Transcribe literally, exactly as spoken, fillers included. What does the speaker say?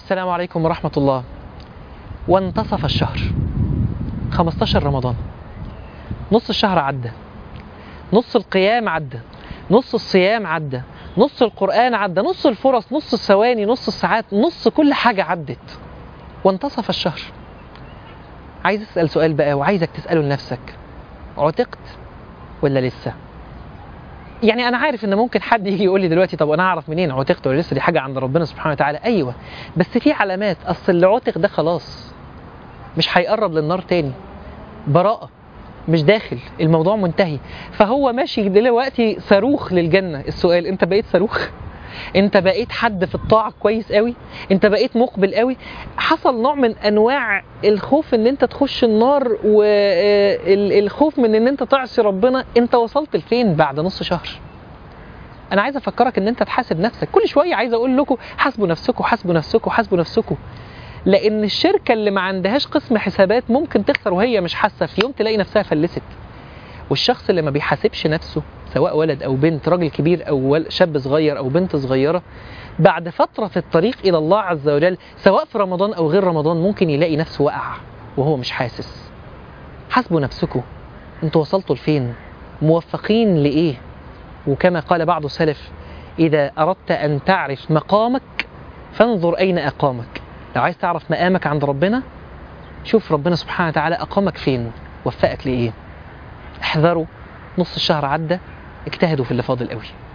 السلام عليكم ورحمة الله. وانتصف الشهر، خمستاشر رمضان، نص الشهر عدى، نص القيام عدى، نص الصيام عدى، نص القرآن عدى، نص الفرص، نص الثواني، نص الساعات، نص كل حاجة عدت، وانتصف الشهر. عايز أسأل سؤال بقى وعايزك تسأله لنفسك: عتقت ولا لسه؟ يعني أنا عارف إن ممكن حد يجي يقول لي دلوقتي: طب أنا أعرف منين عتقت ولا لسه؟ دي حاجة عند ربنا سبحانه وتعالى. أيوة، بس في علامات. أصل اللي عتق ده خلاص مش هيقرب للنار تاني، براءة، مش داخل، الموضوع منتهي. فهو ماشي دلوقتي صاروخ للجنة. السؤال: أنت بقيت صاروخ؟ انت بقيت حد في الطاعة كويس قوي؟ انت بقيت مقبل قوي؟ حصل نوع من انواع الخوف ان انت تخش النار والخوف من ان انت تعصي ربنا. انت وصلت لفين بعد نص شهر؟ انا عايز افكرك ان انت تحاسب نفسك. كل شوية عايز اقول لكم: حاسبوا نفسكم، حاسبوا نفسكم، حاسبوا نفسكم. لان الشركة اللي ما عندهاش قسم حسابات ممكن تخسر وهي مش حاسة، في يوم تلاقي نفسها فلست. والشخص اللي ما بيحاسبش نفسه، سواء ولد أو بنت، راجل كبير أو شاب صغير أو بنت صغيرة، بعد فترة في الطريق إلى الله عز وجل، سواء في رمضان أو غير رمضان، ممكن يلاقي نفسه وقع وهو مش حاسس. حاسبوا نفسكم، انتوا وصلتوا لفين؟ موفقين لإيه؟ وكما قال بعض السلف: إذا أردت أن تعرف مقامك فانظر أين أقامك. لو عايز تعرف مقامك عند ربنا، شوف ربنا سبحانه وتعالى أقامك فين، وفقك لإيه. احذروا، نص الشهر عدى، اجتهدوا في اللي فاضل قوي.